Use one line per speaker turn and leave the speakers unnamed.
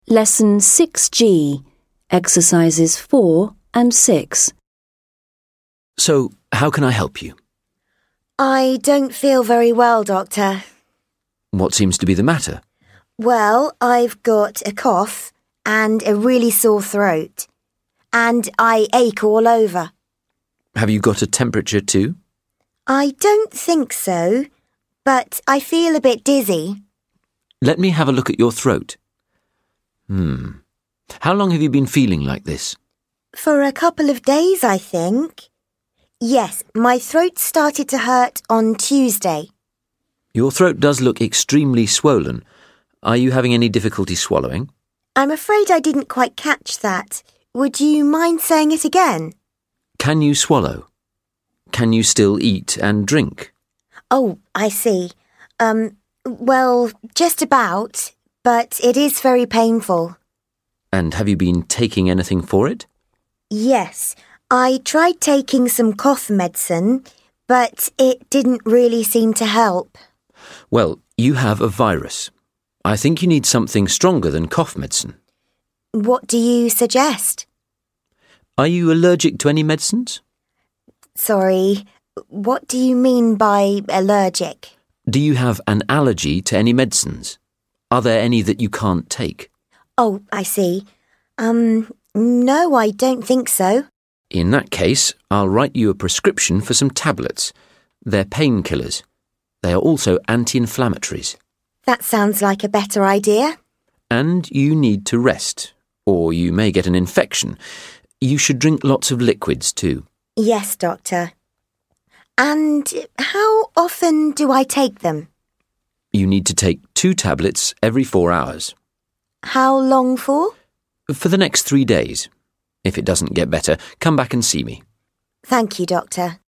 Lesson 6G, Exercises 4 and 6.
So, how can I help you?
I don't feel very well, Doctor.
What seems to be the matter?
Well, I've got a cough and a really sore throat. And I ache all over.
Have you got a temperature too?
I don't think so, but I feel a bit dizzy.
Let me have a look at your throat. How long have you been feeling like this?
For a couple of days, I think. Yes, my throat started to hurt on Tuesday.
Your throat does look extremely swollen. Are you having any difficulty swallowing?
I'm afraid I didn't quite catch that. Would you mind saying it again?
Can you swallow? Can you still eat and drink?
Oh, I see. Well, just about, but it is very painful.
And have you been taking anything for it?
Yes, I tried taking some cough medicine, but it didn't really seem to help.
Well, you have a virus. I think you need something stronger than cough medicine.
What do you suggest?
Are you allergic to any medicines?
Sorry, what do you mean by allergic?
Do you have an allergy to any medicines? Are there any that you can't take?
Oh, I see. No, I don't think so.
In that case, I'll write you a prescription for some tablets. They're painkillers. They are also anti-inflammatories.
That sounds like a better idea.
And you need to rest, or you may get an infection. You should drink lots of liquids too.
Yes, Doctor. And how often do I take them?
You need to take 2 tablets every 4 hours.
How long for?
For the next 3 days. If it doesn't get better, come back and see me.
Thank you, Doctor.